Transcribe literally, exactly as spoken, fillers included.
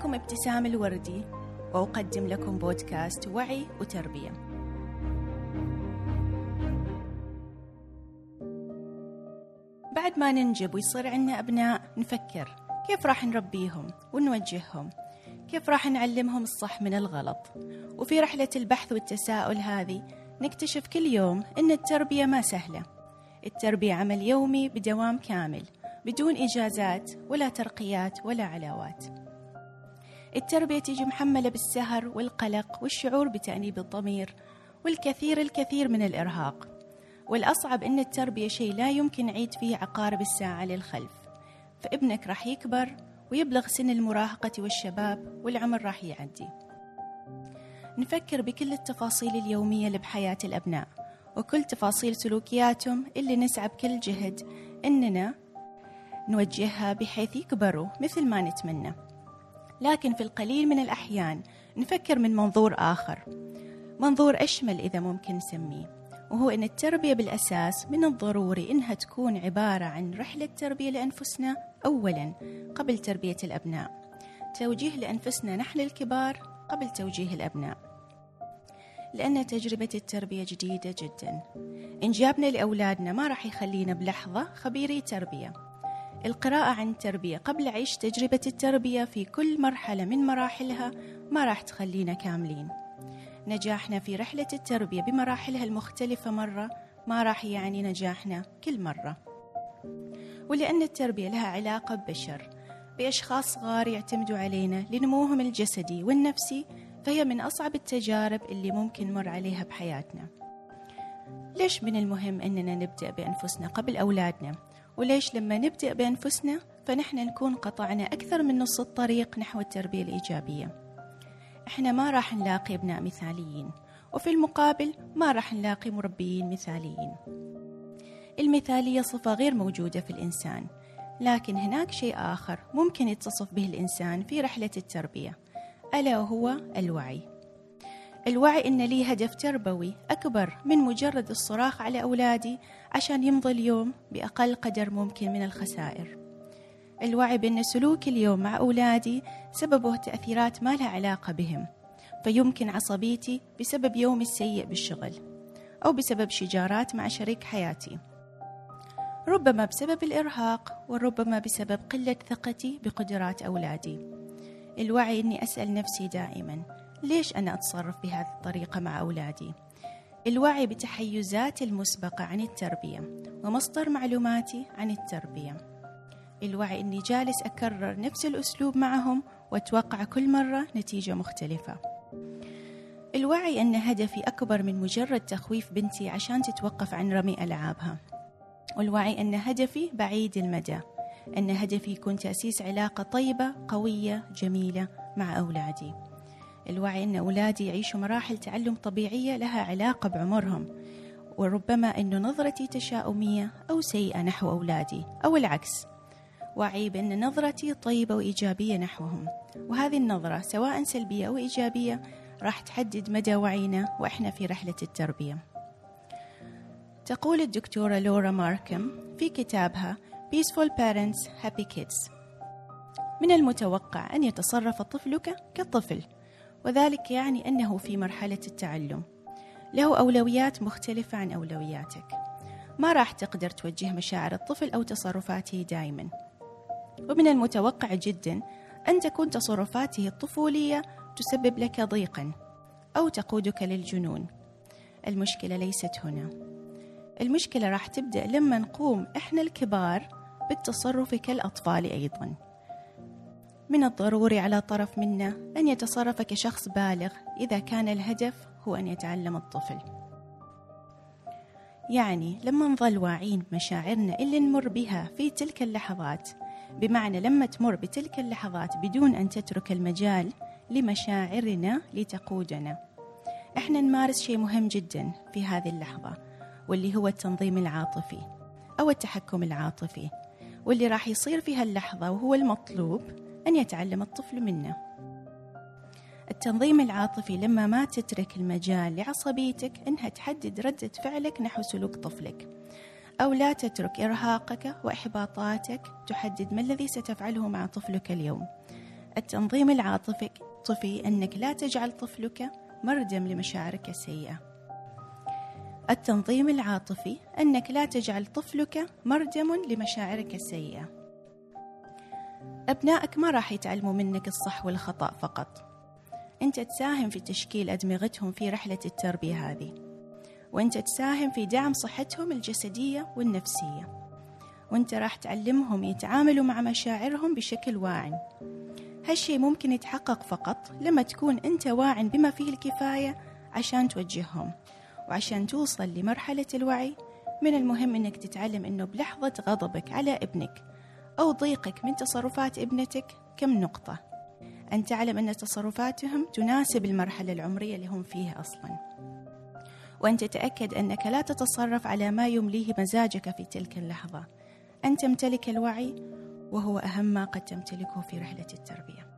معكم ابتسام الوردي، وأقدم لكم بودكاست وعي وتربية. بعد ما ننجب ويصير عندنا أبناء نفكر كيف راح نربيهم ونوجههم، كيف راح نعلمهم الصح من الغلط. وفي رحلة البحث والتساؤل هذه نكتشف كل يوم إن التربية ما سهلة. التربية عمل يومي بدوام كامل، بدون إجازات ولا ترقيات ولا علاوات. التربية تيجي محملة بالسهر والقلق والشعور بتأنيب الضمير والكثير الكثير من الإرهاق. والأصعب إن التربية شيء لا يمكن نعيد فيه عقارب الساعة للخلف. فابنك راح يكبر ويبلغ سن المراهقة والشباب والعمر راح يعدي. نفكر بكل التفاصيل اليومية اللي بحياة الأبناء وكل تفاصيل سلوكياتهم اللي نسعى بكل جهد إننا نوجهها بحيث يكبروا مثل ما نتمنى. لكن في القليل من الأحيان نفكر من منظور آخر، منظور أشمل إذا ممكن نسميه، وهو أن التربية بالأساس من الضروري إنها تكون عبارة عن رحلة تربية لأنفسنا أولاً قبل تربية الأبناء، توجيه لأنفسنا نحن الكبار قبل توجيه الأبناء. لأن تجربة التربية جديدة جداً. إنجابنا لأولادنا ما راح يخلينا بلحظة خبيري تربية. القراءة عن التربية قبل عيش تجربة التربية في كل مرحلة من مراحلها ما راح تخلينا كاملين. نجاحنا في رحلة التربية بمراحلها المختلفة مرة ما راح يعني نجاحنا كل مرة. ولأن التربية لها علاقة ببشر، بأشخاص صغار يعتمدوا علينا لنموهم الجسدي والنفسي، فهي من أصعب التجارب اللي ممكن نمر عليها بحياتنا. ليش من المهم أننا نبدأ بأنفسنا قبل أولادنا؟ وليش لما نبدأ بأنفسنا فنحن نكون قطعنا أكثر من نص الطريق نحو التربية الإيجابية؟ إحنا ما راح نلاقي أبناء مثاليين، وفي المقابل ما راح نلاقي مربيين مثاليين. المثالية صفة غير موجودة في الإنسان، لكن هناك شيء آخر ممكن يتصف به الإنسان في رحلة التربية، ألا وهو الوعي. الوعي إن لي هدف تربوي أكبر من مجرد الصراخ على أولادي عشان يمضي اليوم بأقل قدر ممكن من الخسائر. الوعي بأن سلوك اليوم مع أولادي سببه تأثيرات ما لها علاقة بهم، فيمكن عصبيتي بسبب يومي السيء بالشغل، أو بسبب شجارات مع شريك حياتي، ربما بسبب الإرهاق، وربما بسبب قلة ثقتي بقدرات أولادي. الوعي إني أسأل نفسي دائما ليش أنا أتصرف بهذه الطريقة مع أولادي؟ الوعي بتحيزاتي المسبقة عن التربية ومصدر معلوماتي عن التربية. الوعي إني جالس أكرر نفس الأسلوب معهم وأتوقع كل مرة نتيجة مختلفة. الوعي أن هدفي أكبر من مجرد تخويف بنتي عشان تتوقف عن رمي ألعابها. والوعي أن هدفي بعيد المدى، أن هدفي يكون تأسيس علاقة طيبة قوية جميلة مع أولادي. الوعي أن أولادي يعيشوا مراحل تعلم طبيعية لها علاقة بعمرهم، وربما أن نظرتي تشاؤمية أو سيئة نحو أولادي أو العكس. وعي بأن نظرتي طيبة وإيجابية نحوهم، وهذه النظرة سواء سلبية أو إيجابية راح تحدد مدى وعينا وإحنا في رحلة التربية. تقول الدكتورة لورا ماركم في كتابها Peaceful Parents Happy Kids: من المتوقع أن يتصرف طفلك كطفل، وذلك يعني أنه في مرحلة التعلم، له أولويات مختلفة عن أولوياتك. ما راح تقدر توجه مشاعر الطفل أو تصرفاته دائما، ومن المتوقع جدا أن تكون تصرفاته الطفولية تسبب لك ضيقا أو تقودك للجنون. المشكلة ليست هنا. المشكلة راح تبدأ لما نقوم إحنا الكبار بالتصرف كالأطفال أيضا. من الضروري على طرف منا أن يتصرف كشخص بالغ إذا كان الهدف هو أن يتعلم الطفل. يعني لما نظل واعين مشاعرنا اللي نمر بها في تلك اللحظات، بمعنى لما تمر بتلك اللحظات بدون أن تترك المجال لمشاعرنا لتقودنا، إحنا نمارس شيء مهم جدا في هذه اللحظة، واللي هو التنظيم العاطفي أو التحكم العاطفي، واللي راح يصير في هاللحظة وهو المطلوب أن يتعلم الطفل منه. التنظيم العاطفي لما ما تترك المجال لعصبيتك إنها تحدد ردة فعلك نحو سلوك طفلك، أو لا تترك إرهاقك وإحباطاتك تحدد ما الذي ستفعله مع طفلك اليوم. التنظيم العاطفي طفي أنك لا تجعل طفلك مردم لمشاعرك السيئة. التنظيم العاطفي أنك لا تجعل طفلك مردم لمشاعرك السيئة. أبنائك ما راح يتعلموا منك الصح والخطأ فقط، أنت تساهم في تشكيل أدمغتهم في رحلة التربية هذه، وأنت تساهم في دعم صحتهم الجسدية والنفسية، وأنت راح تعلمهم يتعاملوا مع مشاعرهم بشكل واعٍ. هالشي ممكن يتحقق فقط لما تكون أنت واعٍ بما فيه الكفاية عشان توجههم. وعشان توصل لمرحلة الوعي من المهم أنك تتعلم أنه بلحظة غضبك على ابنك أو ضيقك من تصرفات ابنتك كم نقطة، أن تعلم أن تصرفاتهم تناسب المرحلة العمرية اللي هم فيها أصلا، وأن تتأكد أنك لا تتصرف على ما يمليه مزاجك في تلك اللحظة. أن تمتلك الوعي، وهو أهم ما قد تمتلكه في رحلة التربية.